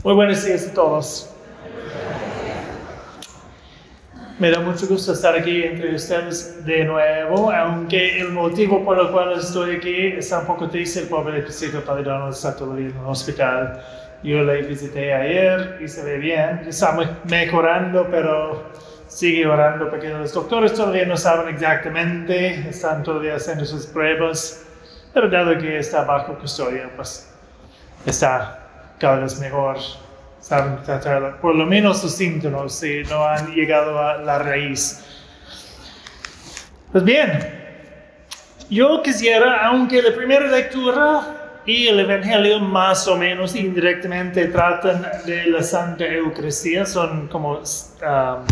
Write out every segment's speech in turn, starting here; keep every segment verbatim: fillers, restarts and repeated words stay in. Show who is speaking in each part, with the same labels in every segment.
Speaker 1: Muy buenos días a todos. Me da mucho gusto estar aquí entre ustedes de nuevo, aunque el motivo por el cual estoy aquí está un poco triste. El pobre Crisito Toledano está todavía en el hospital. Yo le visité ayer y se ve bien. Está mejorando, pero sigue orando porque los doctores todavía no saben exactamente. Están todavía haciendo sus pruebas. Pero dado que está bajo custodia, pues está cada vez mejor. Saben tratar por lo menos los síntomas si no han llegado a la raíz. Pues bien, yo quisiera, aunque la primera lectura y el Evangelio más o menos indirectamente tratan de la Santa Eucaristía, son como, uh,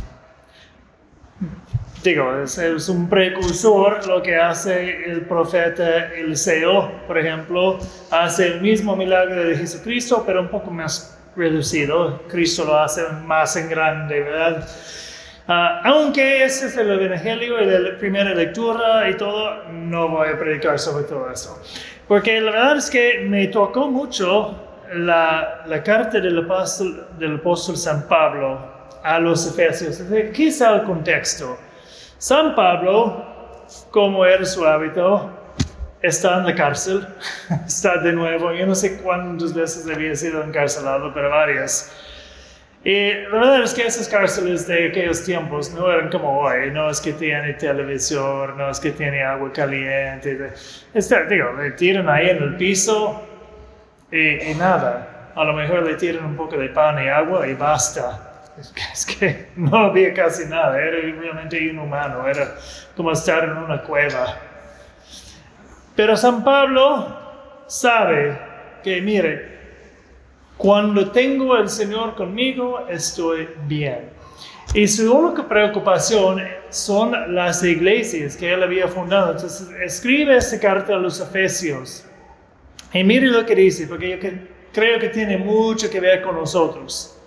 Speaker 1: digo, es, es un precursor. Lo que hace el profeta Eliseo, por ejemplo, hace el mismo milagro de Jesucristo, pero un poco más reducido. Cristo lo hace más en grande, ¿verdad? Uh, aunque ese es el Evangelio y la primera lectura y todo, no voy a predicar sobre todo eso. Porque la verdad es que me tocó mucho la, la carta del apóstol, del apóstol San Pablo a los Efesios. ¿Qué es el contexto? San Pablo, como era su hábito, está en la cárcel, está de nuevo, yo no sé cuántas veces había sido encarcelado, pero varias. Y la verdad es que esas cárceles de aquellos tiempos no eran como hoy, no es que tiene televisor, no es que tiene agua caliente. Está, digo, le tiran ahí en el piso y, y nada, a lo mejor le tiran un poco de pan y agua y basta. Es que, es que no había casi nada, era realmente inhumano, era como estar en una cueva. Pero San Pablo sabe que, mire, cuando tengo al Señor conmigo, estoy bien. Y su única preocupación son las iglesias que él había fundado. Entonces, escribe esta carta a los Efesios. Y mire lo que dice, porque yo que, creo que tiene mucho que ver con nosotros.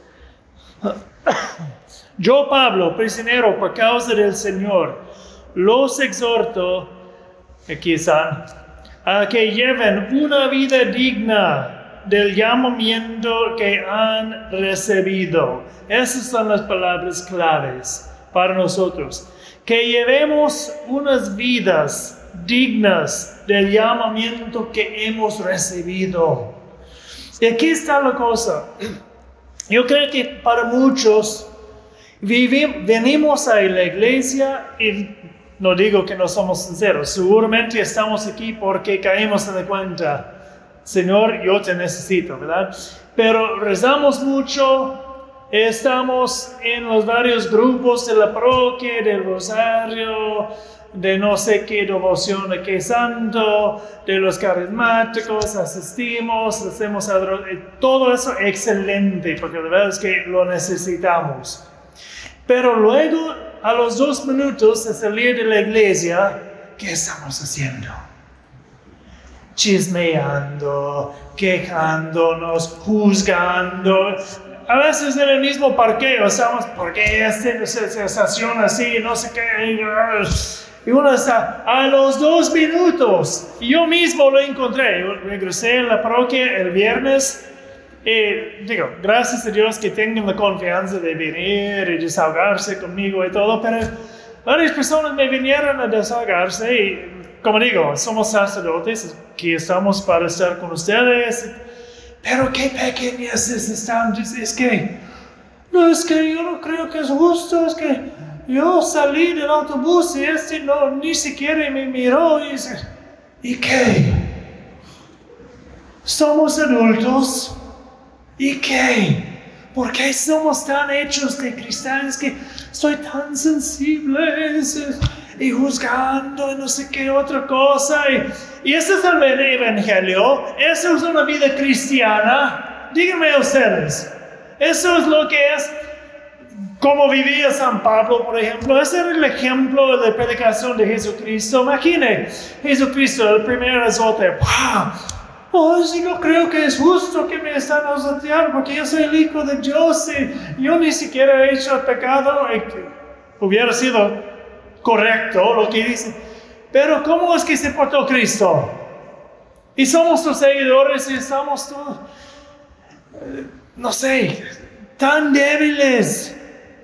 Speaker 1: Yo, Pablo, prisionero por causa del Señor, los exhorto, aquí están, a que lleven una vida digna del llamamiento que han recibido. Esas son las palabras claves para nosotros. Que llevemos unas vidas dignas del llamamiento que hemos recibido. Y aquí está la cosa. Yo creo que para muchos vivimos, venimos a la iglesia y no digo que no somos sinceros, seguramente estamos aquí porque caímos en la cuenta, Señor, yo te necesito, ¿verdad? Pero rezamos mucho, estamos en los varios grupos de la parroquia, del rosario, de no sé qué devoción, de qué santo, de los carismáticos, asistimos, hacemos adoración, todo eso excelente, porque la verdad es que lo necesitamos. Pero luego, a los dos minutos de salir de la iglesia, ¿qué estamos haciendo? Chismeando, quejándonos, juzgando. A veces en el mismo parqueo estamos, ¿por qué este se estaciona así? No sé qué. Y uno está, a los dos minutos. Yo mismo lo encontré. Yo regresé a la parroquia el viernes. Y digo, gracias a Dios que tengan la confianza de venir y desahogarse conmigo y todo, pero varias personas me vinieron a desahogarse y, como digo, somos sacerdotes, aquí estamos para estar con ustedes, pero qué pequeñas están, es que, no, es que yo no creo que es justo, es que yo salí del autobús y este no, ni siquiera me miró y, ¿y qué? Somos adultos. ¿Y qué? ¿Por qué somos tan hechos de cristales que soy tan sensibles y juzgando y no sé qué otra cosa? Y, y ese es el Evangelio, eso es una vida cristiana. Díganme ustedes, eso es lo que es como vivía San Pablo, por ejemplo. Ese era el ejemplo de la predicación de Jesucristo. Imagine, Jesucristo, el primer azote, ¡wow! Oh, sí, yo creo que es justo que me están azoteando porque yo soy el Hijo de Dios y yo ni siquiera he hecho el pecado. Y hubiera sido correcto lo que dice. Pero ¿cómo es que se portó Cristo? Y somos sus seguidores y estamos todos. no sé, tan débiles.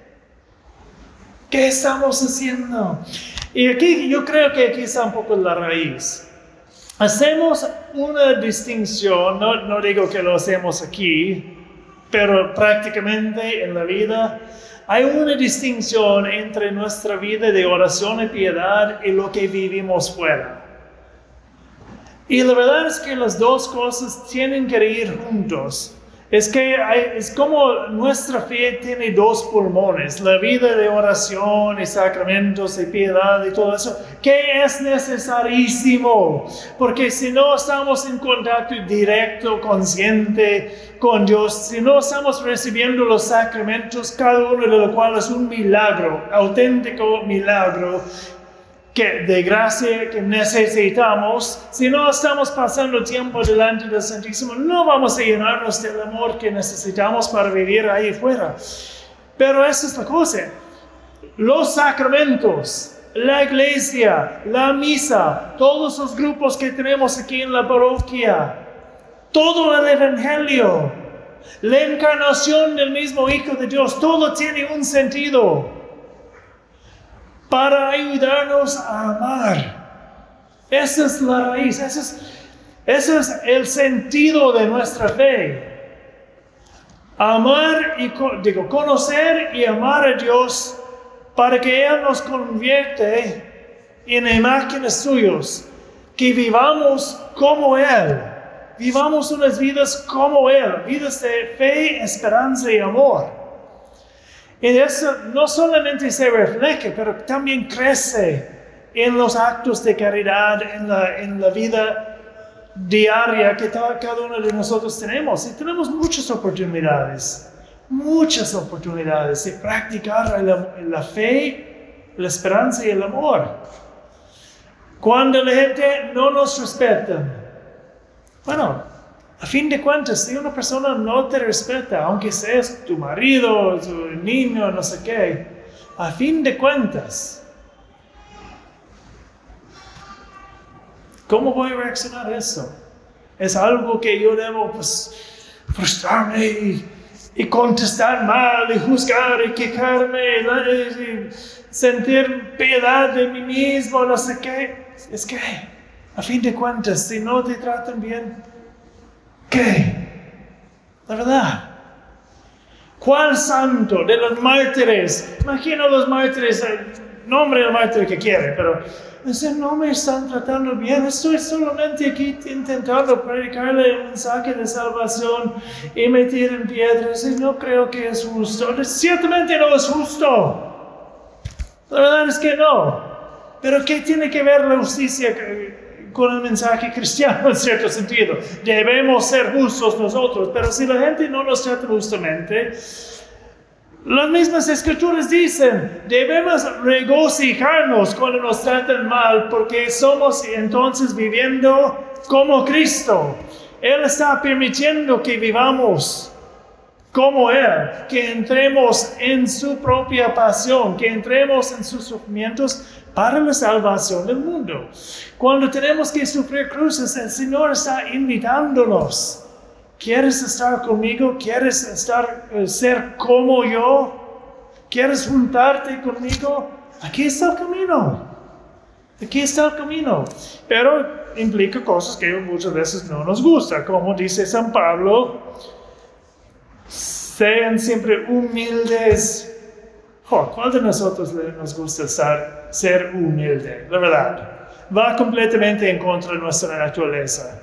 Speaker 1: ¿Qué estamos haciendo? Y aquí yo creo que aquí está un poco la raíz. Hacemos una distinción, no, no digo que lo hacemos aquí, pero prácticamente en la vida hay una distinción entre nuestra vida de oración y piedad y lo que vivimos fuera. Y la verdad es que las dos cosas tienen que ir juntos. Es que hay, es como nuestra fe tiene dos pulmones, la vida de oración y sacramentos y piedad y todo eso, que es necesarísimo, porque si no estamos en contacto directo, consciente con Dios, si no estamos recibiendo los sacramentos, cada uno de los cuales es un milagro, auténtico milagro, que de gracia que necesitamos, si no estamos pasando tiempo delante del Santísimo, no vamos a llenarnos del amor que necesitamos para vivir ahí fuera. Pero esa es la cosa. Los sacramentos, la iglesia, la misa, todos los grupos que tenemos aquí en la parroquia, todo el evangelio, la encarnación del mismo Hijo de Dios, todo tiene un sentido. Para ayudarnos a amar. Esa es la raíz, ese es, ese es el sentido de nuestra fe. Amar y digo, conocer y amar a Dios para que Él nos convierte en imágenes suyas, que vivamos como Él, vivamos unas vidas como Él, vidas de fe, esperanza y amor. Y eso no solamente se refleja, pero también crece en los actos de caridad, en la, en la vida diaria que cada uno de nosotros tenemos. Y tenemos muchas oportunidades, muchas oportunidades de practicar la, la fe, la esperanza y el amor. Cuando la gente no nos respeta, bueno, a fin de cuentas, si una persona no te respeta, aunque seas tu marido, tu niño, no sé qué, a fin de cuentas, ¿cómo voy a reaccionar a eso? ¿Es algo que yo debo pues, frustrarme y, y contestar mal y juzgar y quejarme y, y sentir piedad de mí mismo, no sé qué? Es que, a fin de cuentas, si no te tratan bien, ¿qué? La verdad. ¿Cuál santo de los mártires? Imagino los mártires, el nombre del mártir que quiere, pero ese no me están tratando bien. Estoy solamente aquí intentando predicarle el mensaje de salvación y me tiran piedras y no creo que es justo. Ciertamente no es justo. La verdad es que no. Pero ¿qué tiene que ver la justicia con el mensaje cristiano en cierto sentido? Debemos ser justos nosotros, pero si la gente no nos trata justamente, las mismas escrituras dicen, debemos regocijarnos cuando nos tratan mal, porque somos entonces viviendo como Cristo. Él está permitiendo que vivamos como Él, que entremos en su propia pasión, que entremos en sus sufrimientos para la salvación del mundo. Cuando tenemos que sufrir cruces, el Señor está invitándonos. ¿Quieres estar conmigo? ¿Quieres estar, eh, ser como yo? ¿Quieres juntarte conmigo? Aquí está el camino. Aquí está el camino. Pero implica cosas que muchas veces no nos gustan. Como dice San Pablo, sean siempre humildes. Oh, ¿cuál de nosotros nos gusta estar, ser humilde? La verdad, va completamente en contra de nuestra naturaleza.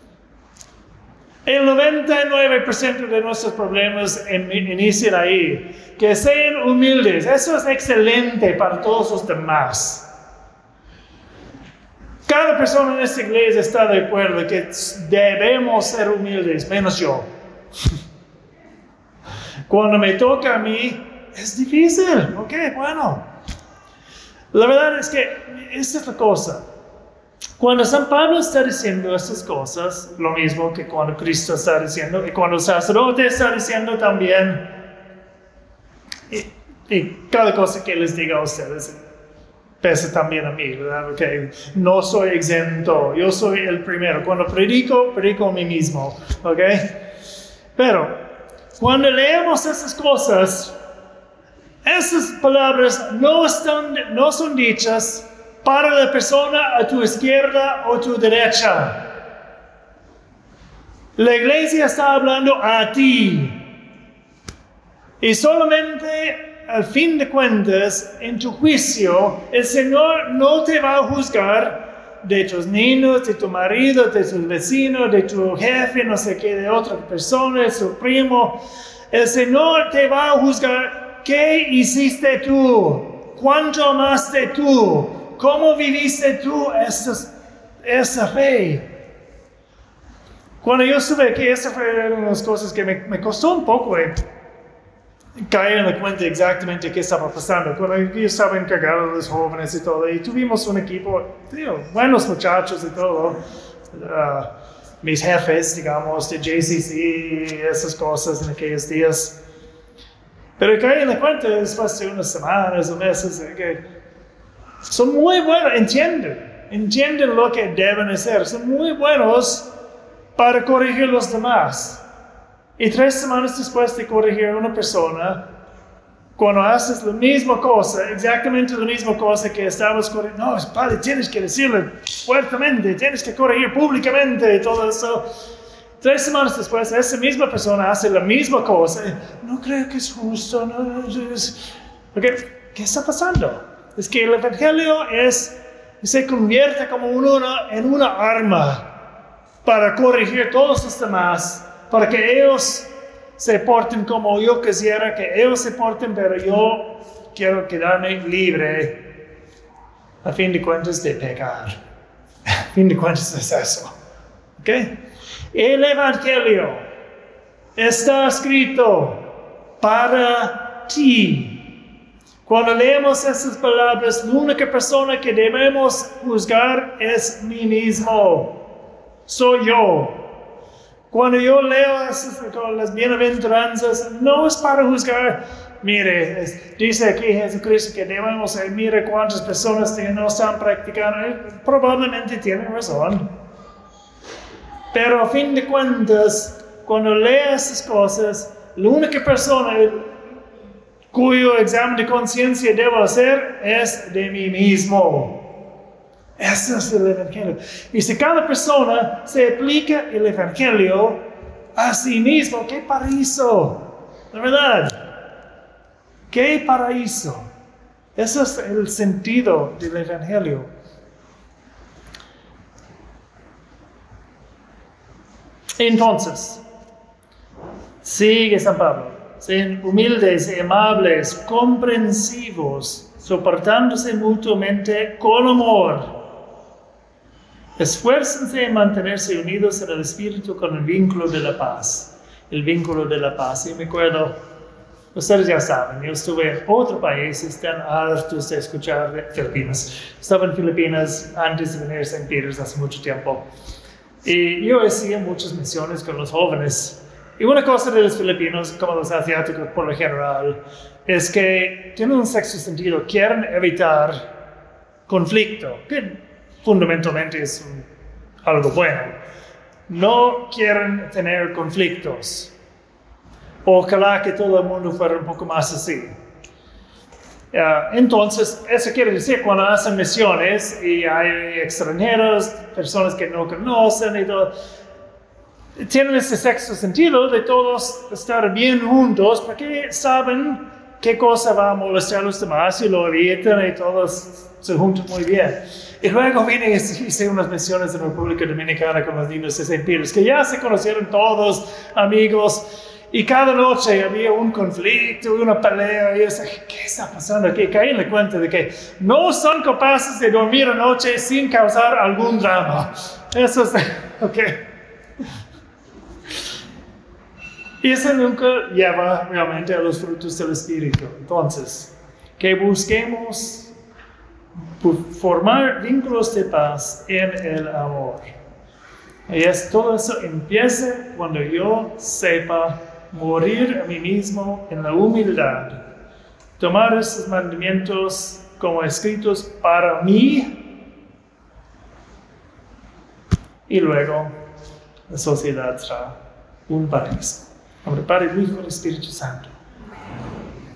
Speaker 1: El noventa y nueve por ciento de nuestros problemas inician ahí. Que sean humildes. Eso es excelente para todos los demás. Cada persona en esta iglesia está de acuerdo que debemos ser humildes, menos yo. Cuando me toca a mí, es difícil. Ok, bueno. La verdad es que esta es la cosa. Cuando San Pablo está diciendo estas cosas, lo mismo que cuando Cristo está diciendo, y cuando el sacerdote está diciendo también, y, y cada cosa que les diga a ustedes, pesa también a mí, ¿verdad? Okay. No soy exento, yo soy el primero. Cuando predico, predico a mí mismo, ¿ok? Pero cuando leemos esas cosas, esas palabras no, están, no son dichas para la persona a tu izquierda o tu derecha. La iglesia está hablando a ti. Y solamente, al fin de cuentas, en tu juicio, el Señor no te va a juzgar de tus niños, de tu marido, de tu vecino, de tu jefe, no sé qué, de otra persona, de su primo. El Señor te va a juzgar qué hiciste tú, cuánto amaste tú, cómo viviste tú esa, esa fe. Cuando yo estuve aquí, esa fue una de las cosas que me, me costó un poco eh, caer en la cuenta exactamente qué estaba pasando. Cuando yo estaba encargado de los jóvenes y todo, y tuvimos un equipo, tío, buenos muchachos y todo, uh, mis jefes, digamos, de J C C y esas cosas en aquellos días. Pero caí en la cuenta después de unas semanas o meses de que son muy buenos, entienden, entienden lo que deben hacer, son muy buenos para corregir a los demás. Y tres semanas después de corregir a una persona, cuando haces la misma cosa, exactamente la misma cosa que estabas corrigiendo, no, padre, tienes que decirle fuertemente, tienes que corregir públicamente y todo eso. Tres semanas después, esa misma persona hace la misma cosa. No creo que es justo. No, es... Okay. ¿Qué está pasando? Es que el Evangelio es, se convierte como una, en una arma para corregir a todos los demás, para que ellos se porten como yo quisiera que ellos se porten, pero yo quiero quedarme libre, a fin de cuentas, de pecar. A fin de cuentas es eso. ¿Ok? El Evangelio está escrito para ti. Cuando leemos esas palabras, la única persona que debemos juzgar es mí mismo. Soy yo. Cuando yo leo esas, las bienaventuranzas, no es para juzgar. Mire, es, dice aquí Jesucristo que debemos ser, mire cuántas personas que no están practicando. Probablemente tienen razón. Pero a fin de cuentas, cuando leo esas cosas, la única persona cuyo examen de conciencia debo hacer es de mí mismo. Ese es el Evangelio. Y si cada persona se aplica el Evangelio a sí mismo, ¡qué paraíso! La verdad, ¡qué paraíso! Ese es el sentido del Evangelio. Entonces, sigue San Pablo, sean humildes y amables, comprensivos, soportándose mutuamente con amor. Esfuércense en mantenerse unidos en el Espíritu con el vínculo de la paz. El vínculo de la paz. Y me acuerdo, ustedes ya saben, yo estuve en otro país, están hartos de escuchar de Filipinas. Estaba en Filipinas antes de venir a Saint Peter's hace mucho tiempo. Y yo hacía muchas misiones con los jóvenes. Y una cosa de los filipinos, como los asiáticos por lo general, es que tienen un sexto sentido, quieren evitar conflicto, que fundamentalmente es un, algo bueno. No quieren tener conflictos. Ojalá que todo el mundo fuera un poco más así. Uh, entonces, eso quiere decir cuando hacen misiones y hay extranjeros, personas que no conocen y todo, tienen ese sexto sentido de todos estar bien juntos porque saben qué cosa va a molestar a los demás y lo evitan y todos se juntan muy bien. Y luego vine y hice unas misiones en la República Dominicana con los niños de Saint Peter's que ya se conocieron todos, amigos. Y cada noche había un conflicto, una pelea, y yo decía, ¿qué está pasando aquí? Caí en la cuenta de que no son capaces de dormir anoche sin causar algún drama. Eso es, ok. Y eso nunca lleva realmente a los frutos del Espíritu. Entonces, que busquemos formar vínculos de paz en el amor. Y es, todo eso empieza cuando yo sepa morir a mí mismo en la humildad, tomar esos mandamientos como escritos para mí y luego la sociedad será un paraíso. nombre del Padre, el Hijo y el Espíritu Santo.